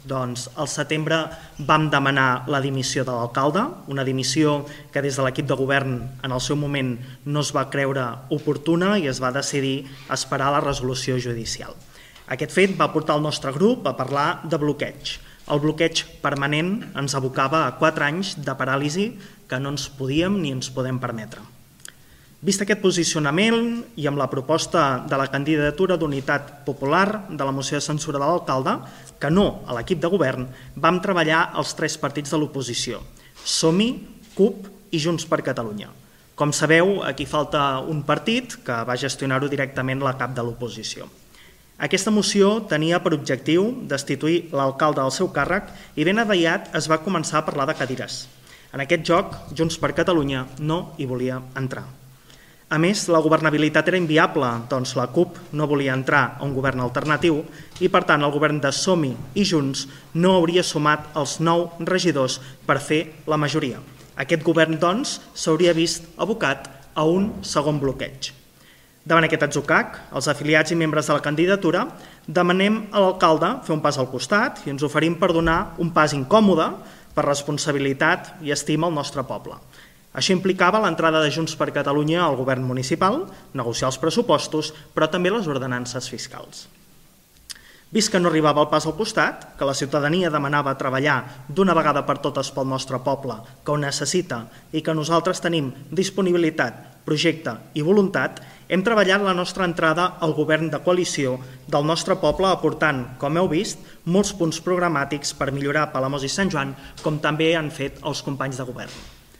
Doncs al setembre vam demanar la dimissió de l'alcalde, una dimissió que des de l'equip de govern en el seu moment no es va creure oportuna i es va decidir esperar la resolució judicial. Aquest fet va portar el nostre grup a parlar de bloqueig. El bloqueig permanent ens abocava a 4 anys de paràlisi que no ens podíem ni ens podem permetre. Vist aquest posicionament i amb la proposta de la candidatura d'Unitat Popular de la moció de censura de l'alcalde, que no a l'equip de govern, vam treballar els 3 partits de l'oposició, Som-hi, CUP i Junts per Catalunya. Com sabeu, aquí falta un partit que va gestionar-ho directament la cap de l'oposició. Aquesta moció tenia per objectiu destituir l'alcalde del seu càrrec i ben aviat es va començar a parlar de cadires. En aquest joc, Junts per Catalunya no hi volia entrar. A més, la governabilitat era inviable, doncs la CUP no volia entrar a un govern alternatiu i, per tant, el govern de Som-hi i Junts no hauria sumat els 9 regidors per fer la majoria. Aquest govern, doncs, s'hauria vist abocat a un segon bloqueig. Davant aquest atzucac, els afiliats i membres de la candidatura demanem a l'alcalde fer un pas al costat i ens oferim per donar un pas incòmode per responsabilitat i estima al nostre poble. Això implicava l'entrada de Junts per Catalunya al govern municipal, negociar els pressupostos, però també les ordenances fiscals. Vist que no arribava el pas al costat, que la ciutadania demanava treballar d'una vegada per totes pel nostre poble, que ho necessita i que nosaltres tenim disponibilitat, projecte i voluntat, hem treballat la nostra entrada al govern de coalició del nostre poble aportant, com heu vist, molts punts programàtics per millorar Palamós i Sant Joan, com també han fet els companys de govern.